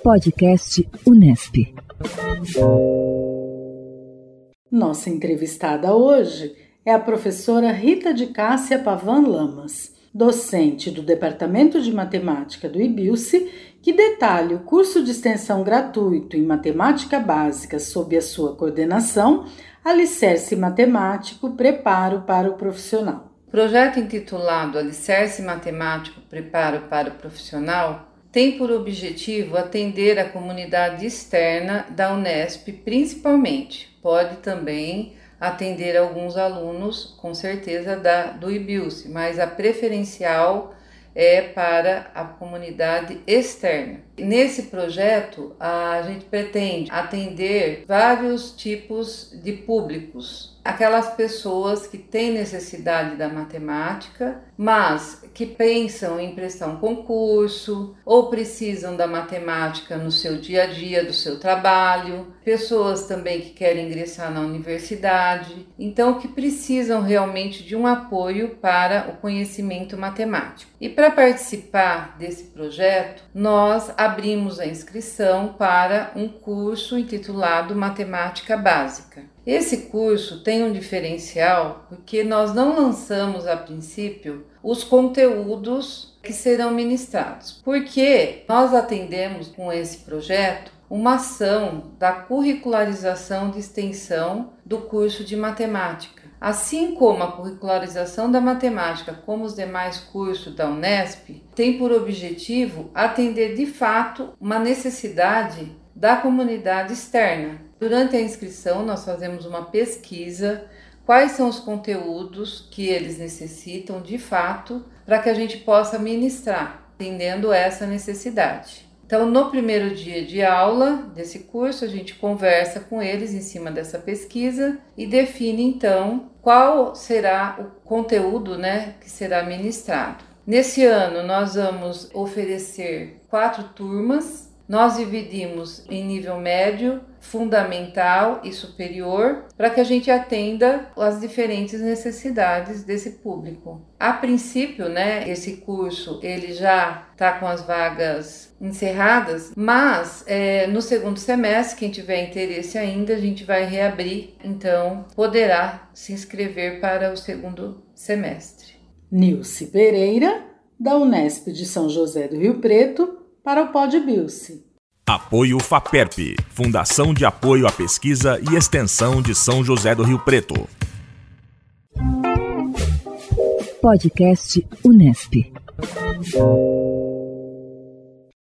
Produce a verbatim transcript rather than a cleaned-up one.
Podcast Unesp. Nossa entrevistada hoje é a professora Rita de Cássia Pavan Lamas, docente do Departamento de Matemática do I B U C, que detalha o curso de extensão gratuito em Matemática Básica sob a sua coordenação, Alicerce Matemático, Preparo para o Profissional. O projeto intitulado Alicerce Matemático, Preparo para o Profissional tem por objetivo atender a comunidade externa da Unesp principalmente. Pode também atender alguns alunos, com certeza, da, do I B U C, mas a preferencial é para a comunidade externa. Nesse projeto, a gente pretende atender vários tipos de públicos. Aquelas pessoas que têm necessidade da matemática, mas que pensam em prestar um concurso ou precisam da matemática no seu dia a dia, do seu trabalho. Pessoas também que querem ingressar na universidade. Então, que precisam realmente de um apoio para o conhecimento matemático. E para participar desse projeto, nós abrimos a inscrição para um curso intitulado Matemática Básica. Esse curso tem um diferencial porque nós não lançamos a princípio os conteúdos que serão ministrados, porque nós atendemos com esse projeto uma ação da curricularização de extensão do curso de matemática. Assim como a curricularização da matemática, como os demais cursos da Unesp, tem por objetivo atender de fato uma necessidade da comunidade externa. Durante a inscrição, nós fazemos uma pesquisa, quais são os conteúdos que eles necessitam de fato, para que a gente possa ministrar, atendendo essa necessidade. Então, no primeiro dia de aula desse curso, a gente conversa com eles em cima dessa pesquisa e define, então, qual será o conteúdo, né, que será ministrado. Nesse ano, nós vamos oferecer quatro turmas. Nós dividimos em nível médio, fundamental e superior, para que a gente atenda as diferentes necessidades desse público. A princípio, né, esse curso ele já está com as vagas encerradas, mas é, no segundo semestre, quem tiver interesse ainda, a gente vai reabrir, então poderá se inscrever para o segundo semestre. Nilce Pereira, da Unesp de São José do Rio Preto, para o Pod B U C. Apoio FAPERP, Fundação de Apoio à Pesquisa e Extensão de São José do Rio Preto. Podcast Unesp.